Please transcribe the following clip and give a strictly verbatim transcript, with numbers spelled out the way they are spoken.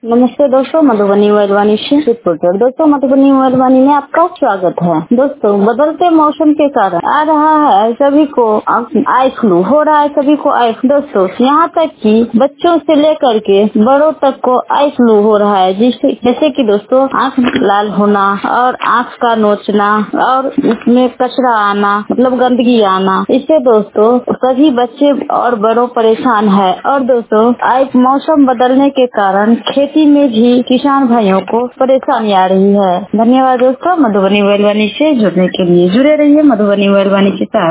नमस्ते दोस्तों, मधुबनी मेहरबानी से रिपोर्टर। दोस्तों, मधुबनी मेहरबानी में आपका स्वागत है। दोस्तों, बदलते मौसम के कारण आ रहा है सभी को आई फ्लू हो रहा है, सभी को आई दोस्तों यहाँ तक कि बच्चों से लेकर के बड़ों तक को आई फ्लू हो रहा है, जिससे जैसे कि दोस्तों आँख लाल होना और आँख का नोचना और इसमें कचरा आना, मतलब गंदगी आना, इससे दोस्तों सभी बच्चे और बड़ों परेशान है। और दोस्तों आई मौसम बदलने के कारण खेती में भी किसान भाइयों को परेशानी आ रही है। धन्यवाद दोस्तों, मधुबनी मेहरबानी से जुड़ने के लिए जुड़े रहिए मधुबनी मेहरबानी के साथ।